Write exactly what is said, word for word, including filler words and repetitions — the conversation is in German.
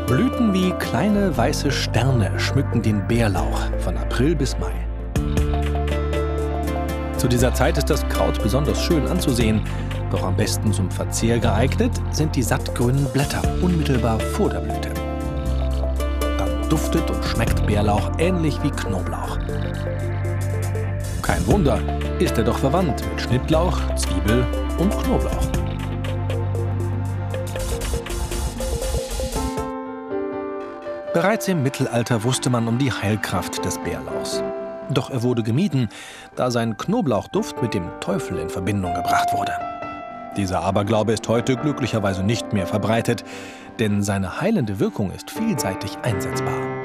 Blüten wie kleine weiße Sterne schmücken den Bärlauch von April bis Mai. Zu dieser Zeit ist das Kraut besonders schön anzusehen, doch am besten zum Verzehr geeignet sind die sattgrünen Blätter unmittelbar vor der Blüte. Dann duftet und schmeckt Bärlauch ähnlich wie Knoblauch. Kein Wunder, ist er doch verwandt mit Schnittlauch, Zwiebel und Knoblauch. Bereits im Mittelalter wusste man um die Heilkraft des Bärlauchs. Doch er wurde gemieden, da sein Knoblauchduft mit dem Teufel in Verbindung gebracht wurde. Dieser Aberglaube ist heute glücklicherweise nicht mehr verbreitet, denn seine heilende Wirkung ist vielseitig einsetzbar.